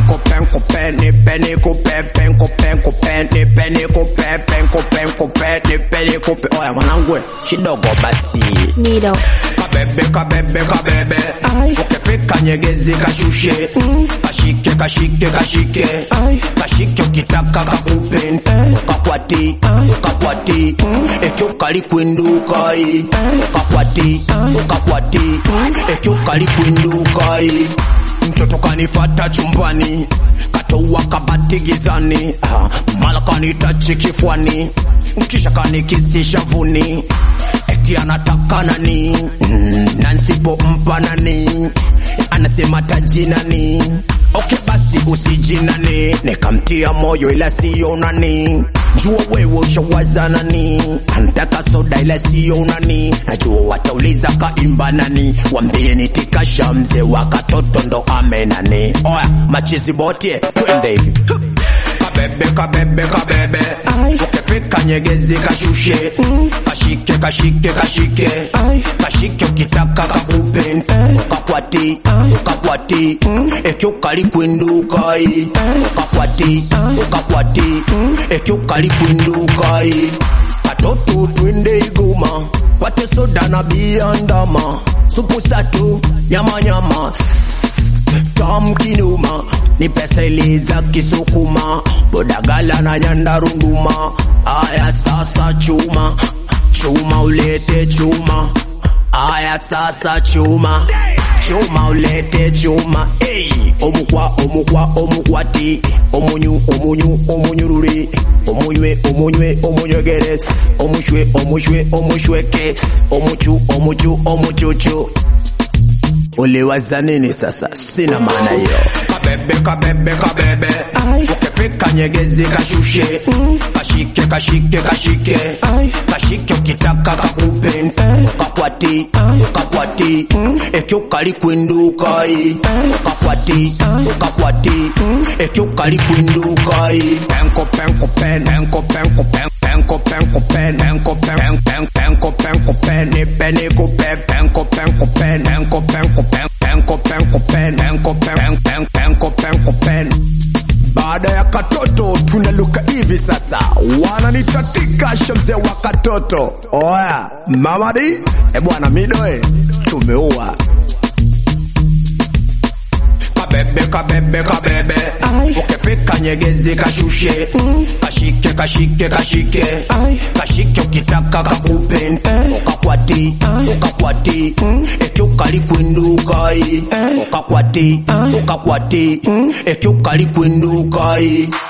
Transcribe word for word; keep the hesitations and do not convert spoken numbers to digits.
penko penko peni peni kupe penko penko peni peni kupe penko penko peni peni kupe. Oya mwanangu kidogo basi Nido kabebe kabebe kabebe Ay. Ukifika Nyegezi kashushe mm. Kashike kashike kashike Ay. Kashike ukitaka kakupe eh. Ukakwati Ay. ukakwati mm. Eki ukali kwinduka eh. Ukakwati Ay. ukakwati mm. Eki ukali kwinduka eh. Mtoto kanifata chumbani katoa kabati gizani ah, mala kanitachi kifwani kisha kanikisisha vuni eti anataka nani mm, na nsipo mpa nani anasema tajinani. Okay basi usijinani nikamtia moyo ila siyo nani. Jua wewe ushawaza nani anataka soda ila siyo nani. Najua watauliza kaimba nani wambie nitikasha mzee wakatoto ndo ame nani. Oya machizi botie twende hivi kabebe kabebe kabebe Ay. Ukifika Nyegezi kashushe mm. Kashike kashike kashike Ay. Kashike ukitaka kakupe eh. Ukakwati Ay. ukakwati mm. Eki ukali kwinduka eh. Ukakwati Ay. ukakwati mm. Eki ukali kwinduka eh. Katoto twende Igoma wate soda na biandama supu satu nyama nyama Tam kinuma ni pesa iliza kisukuma bodagala na nyandarunduma. Aya sasa chuma chuma ulete chuma. Aya sasa chuma chuma ulete chuma. Hey omukwa omukwa omukwati omunyu omunyu omunyururi omunywe omunywe omunywegere omushwe omushwe omushweke omuchu omuchu omuchuchu. Uliwaza nini sasa? Sina maana hiyo. Kabebe kabebe kabebe Ay. Ukifika Nyegezi kashushe mm. Kashike kashike kashike Ay. Kashike ukitaka kakupe eh. Ukakwati Ay. ukakwati mm. Eki ukali kwinduka eh. Ukakwati Ay. ukakwati mm. Eki ukali kwinduka eh. Penko penko pen penko penko pen penko penko pen penko pen pen penko penko pen peni kupe penko penko pen penko penko pen penko penko pen penko pen pen penko penko pen. Baada ya katoto tunaluka hivi sasa wananitatika shamze wa katoto. Oya mamadi e bwana midoe tumeua kabebe kabebe kabebe Ay. Ukifika Nyegezi kashushe mm. Kashike kashike kashike Ay. Kashike ukitaka kakupe eh. Ukakwati Ay. ukakwati mm. Eki ukali kwinduka eh. eh. Ukakwati Ay. ukakwati mm. Eki ukali kwinduka eh.